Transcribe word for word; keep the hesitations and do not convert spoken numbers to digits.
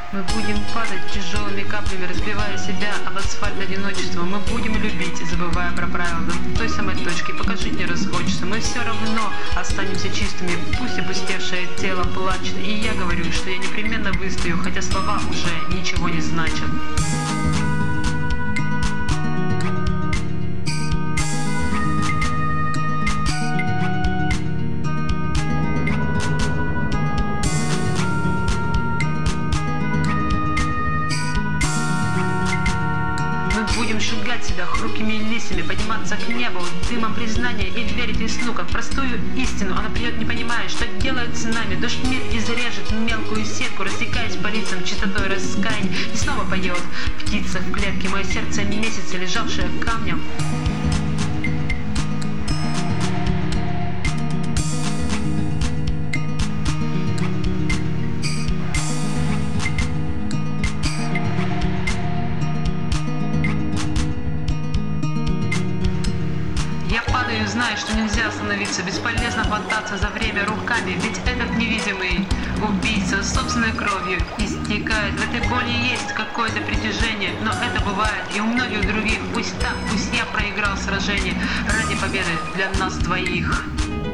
Мы будем падать тяжелыми каплями, разбивая себя об асфальт одиночества. Мы будем любить, забывая про правила до той самой точки. Покажить не расхочется. Мы все равно останемся чистыми. Пусть опустевшее тело плачет. И я говорю, что я непременно выстою, хотя слова уже ничего не значат. Будем сжигать себя хрупкими листьями, подниматься к небу дымом признания и верить в весну, как простую истину. Она придет, не понимая, что делает с нами. Дождь мир изрежет мелкую сетку, растекаясь по лицам чистотой раскаяния. И снова поет птица в клетке, мое сердце месяца, лежавшее камнем. Я падаю, знаю, что нельзя остановиться, бесполезно хвататься за время руками, ведь этот невидимый убийца собственной кровью истекает. В этой боли есть какое-то притяжение, но это бывает и у многих других. Пусть так, пусть я проиграл сражение ради победы для нас двоих.